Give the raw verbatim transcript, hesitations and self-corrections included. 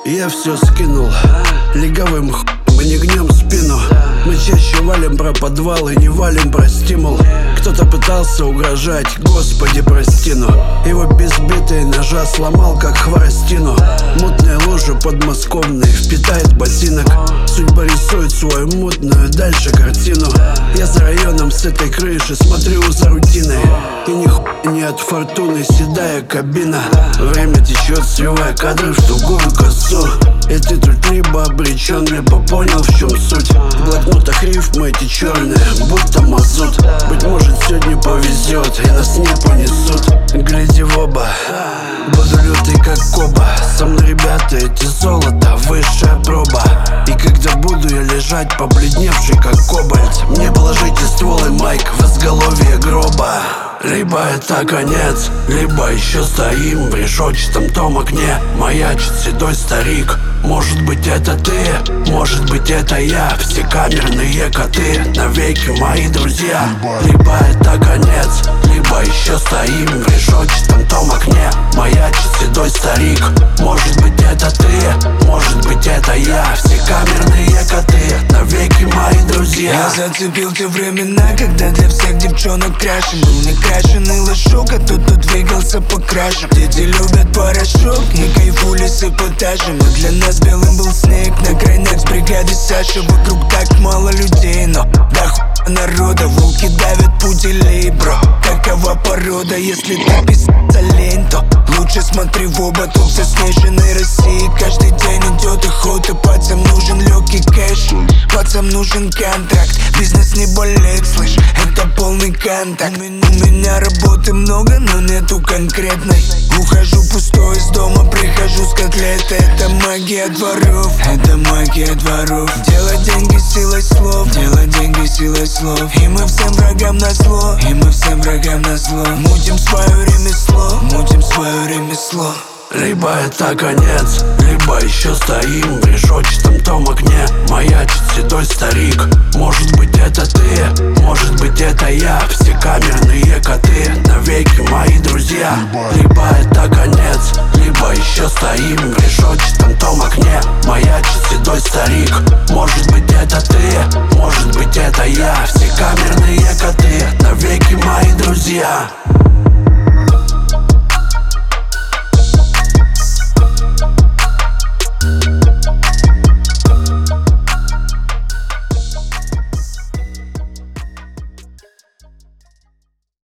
Я все скинул лиговым х**, мы не гнем спину. Мы чаще валим про подвал и не валим про стимул. Кто-то пытался угрожать, Господи прости, но его без битой ножа сломал как хворостину. Мутные лужи подмосковные впитает ботинок. Судьба рисует свою мутную дальше картину. Я за районом с этой крыши смотрю за рутиной. И ни хуй не от фортуны седая кабина. Время течет, сливая кадры в тугую косу. И ты тут либо обречен, либо понял, в чем суть. В блокнотах рифмы эти черные, будто мазут. Быть может, сегодня повезет, и нас не понесут. Гляди в оба, буду лютый как Коба. Со мной ребята, эти золото, высшая проба. И когда буду я лежать, побледневший как кобальт, мне положите ствол и майк в изголовье гроба. Либо это конец, либо еще стоим в решетчатом том окне. Маячит седой старик. Может быть это ты, может быть это я. Все камерные коты, навеки мои друзья. Либо это конец, либо еще стоим в решетчатом том окне. Маячит седой старик. Может быть это ты, может быть это я. Все камерные коты, навеки мои друзья. Я зацепил те времена, когда для всех девчонок крашен был не крашеный лошок, а тот, кто двигался по крашам. Дети любят порошок, не кайфули с эпатажем. А для нас белым был снег на крайнях с бригады Саши. Вокруг так мало людей, но да хуй народа. Волки давят пуделей, бро. Какова порода, если ты пиздец лень, то лучше смотри в оба. Тут со снежной России каждый день идет охота. Пацам нужен легкий кэш, пацам нужен контракт. Бизнес не болеет, слышь, это полный контакт. У меня работы много, но нету конкретной. Ухожу пустой из дома, прихожу с котлеты. Это магия дворов, это магия дворов. Делать деньги силой слов, делать деньги силой слов. И мы всем врагам на зло, и мы всем врагам на зло. Мутим свое ремесло, мутим свое ремесло. Либо это конец, либо еще стоим в решетчатом том окне. Маячит седой старик. Может быть это ты, может быть это я. Все камерные коты, навеки мои друзья. Либо это конец, либо еще стоим в решетчатом том окне. Маячит седой старик. Может быть это ты, может быть это я. Все камерные коты, навеки мои друзья.